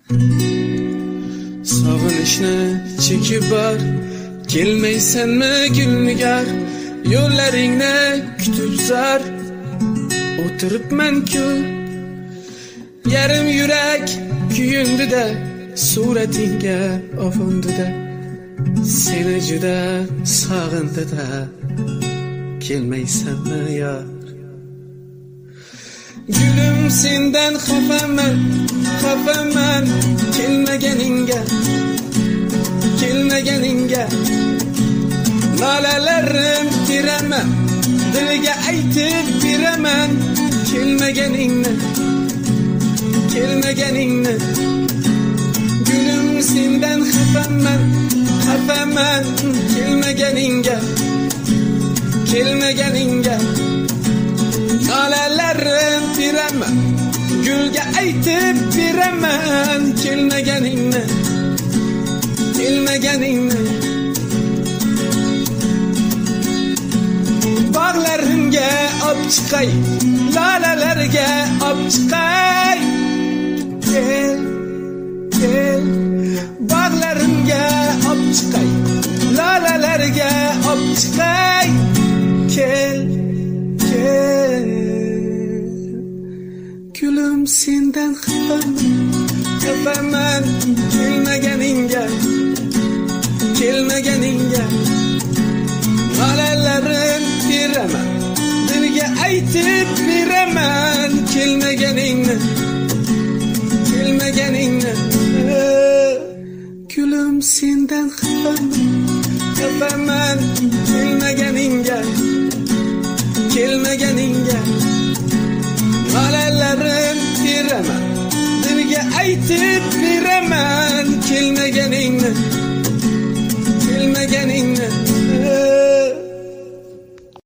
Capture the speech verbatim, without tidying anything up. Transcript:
Sog'inishni chekib bor, kelmaysanmi gulnigar, yo'llaringni kutib zar, o'tiribman-ku. Yarim yurak kuyundida, suratingga ovundida, seni juda sog'indida, kelmaysanmi yor. Gülüm sendan xafaman, xafaman, kelmaganingga, kelmaganingga. Lolalarim teraman, dilga aytib beraman, kelmaganingni, kelmaganingni. Gülüm sendan xafaman, xafaman, kelmaganingga, kelmaganingga. Lolalarim teraman, gulga aytib beraman, kelmaganingni, kelmaganingni. Bog'larimga op chiqay, lolalarga op chiqay. Kel, kel, bog'larimga op chiqay, lolalarga op chiqay. Kel, kel. Gülüm sendan xafaman, xafaman, kelmaganingga, kelmaganingga. Lolalarim teraman, dilga aytib beraman, kelmaganingni, kelmaganingni. Gülüm sendan xafaman, xafaman, kelmaganingga, kelmaganingga. Lolalarim teraman, dilga aytib beraman.